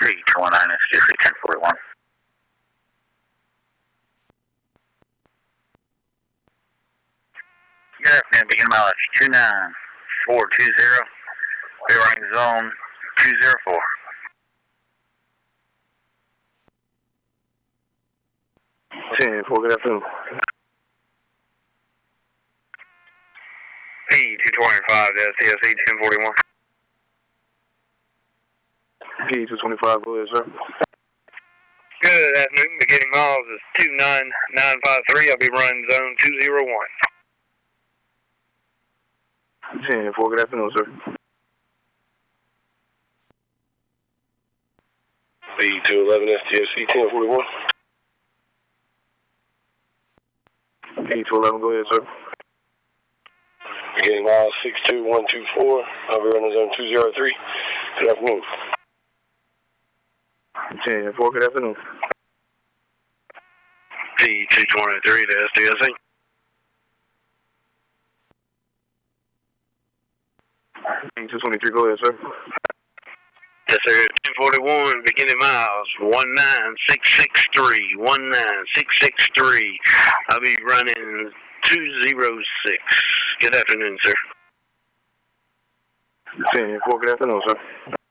P29, STSA 1041. Good afternoon, begin mileage 29420, running zone 204. Good afternoon. P225, STSA 1041. P225, go ahead, sir. Good afternoon, beginning miles is 29953, I'll be running zone 201. 10-4, good afternoon, sir. P211, STSC 1041. P211, go ahead, sir. Beginning miles 62124, I'll be running zone 203. Good afternoon. 10-4, good afternoon. P223 to STSA. P223, go ahead, sir. Yes, sir. 1041, beginning miles 19663. 19663. I'll be running 206. Good afternoon, sir. 10-4, good afternoon, sir.